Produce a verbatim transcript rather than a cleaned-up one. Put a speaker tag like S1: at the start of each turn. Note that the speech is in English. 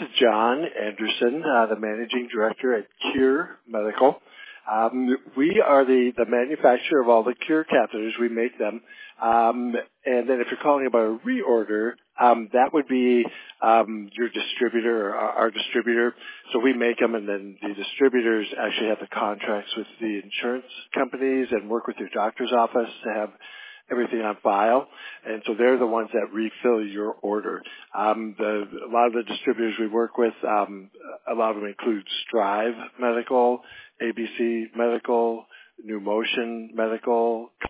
S1: John Anderson, uh, the Managing Director at Cure Medical. Um, we are the, the manufacturer of all the Cure catheters. We make them. Um, and then if you're calling about a reorder, um, that would be um, your distributor or our, our distributor. So we make them, and then the distributors actually have the contracts with the insurance companies and work with your doctor's office to have everything on file, and so they're the ones that refill your order. Um, the, a lot of the distributors we work with, um, a lot of them include Strive Medical, A B C Medical, New Motion Medical,